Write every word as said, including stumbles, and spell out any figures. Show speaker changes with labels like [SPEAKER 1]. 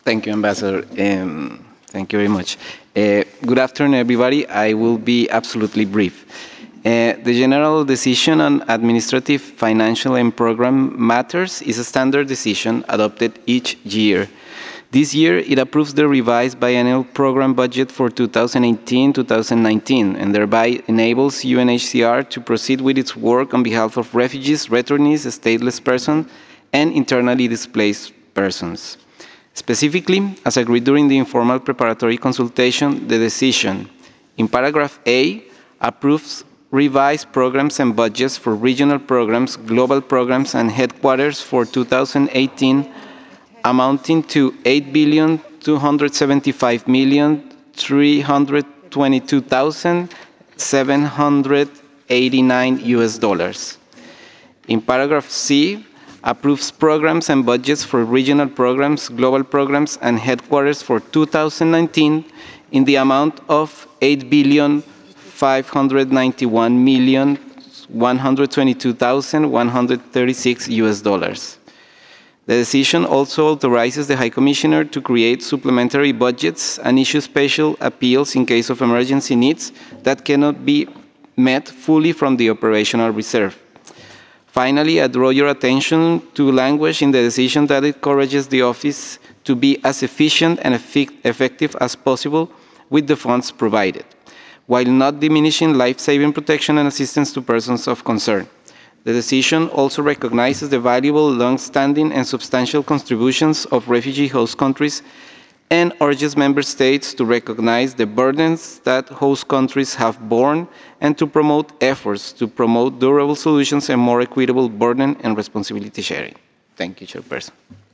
[SPEAKER 1] Thank you, Ambassador. Um, thank you very much. Uh, good afternoon, everybody. I will be absolutely brief. Uh, the General Decision on Administrative, Financial, and Program Matters is a standard decision adopted each year. This year, it approves the revised biennial program budget for two thousand eighteen to two thousand nineteen and thereby enables U N H C R to proceed with its work on behalf of refugees, returnees, stateless persons, and internally displaced persons. Specifically, as agreed during the informal preparatory consultation, the decision in paragraph A approves revised programs and budgets for regional programs, global programs, and headquarters for two thousand eighteen amounting to eight billion two hundred seventy-five million three hundred twenty-two thousand seven hundred eighty-nine U S dollars. In paragraph C, approves programs and budgets for regional programs, global programs, and headquarters for two thousand nineteen in the amount of eight billion five hundred ninety-one million one hundred twenty-two thousand one hundred thirty-six U S dollars. The decision also authorizes the High Commissioner to create supplementary budgets and issue special appeals in case of emergency needs that cannot be met fully from the operational reserve. Finally, I draw your attention to language in the decision that encourages the Office to be as efficient and effective as possible with the funds provided, while not diminishing life-saving protection and assistance to persons of concern. The decision also recognizes the valuable, long-standing, and substantial contributions of refugee host countries and urges member states to recognize the burdens that host countries have borne and to promote efforts to promote durable solutions and more equitable burden and responsibility sharing. Thank you, Chairperson.